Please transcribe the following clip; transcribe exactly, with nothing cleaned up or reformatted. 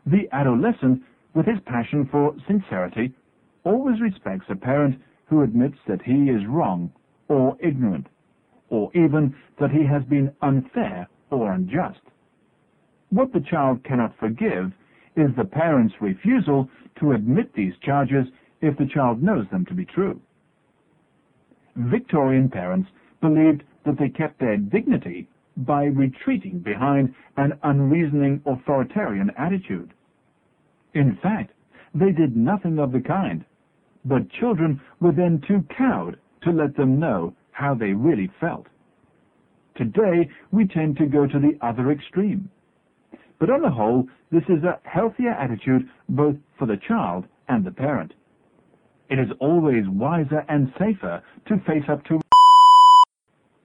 The adolescent, with his passion for sincerity, always respects a parent who admits that he is wrong or ignorant, or even that he has been unfair or unjust. What the child cannot forgive is the parent's refusal to admit these charges if the child knows them to be true. Victorian parents believed that they kept their dignity by retreating behind an unreasoning authoritarian attitude. In fact, they did nothing of the kind, but children were then too cowed to let them know how they really felt. Today, we tend to go to the other extreme. But on the whole, this is a healthier attitude both for the child and the parent. It is always wiser and safer to face up to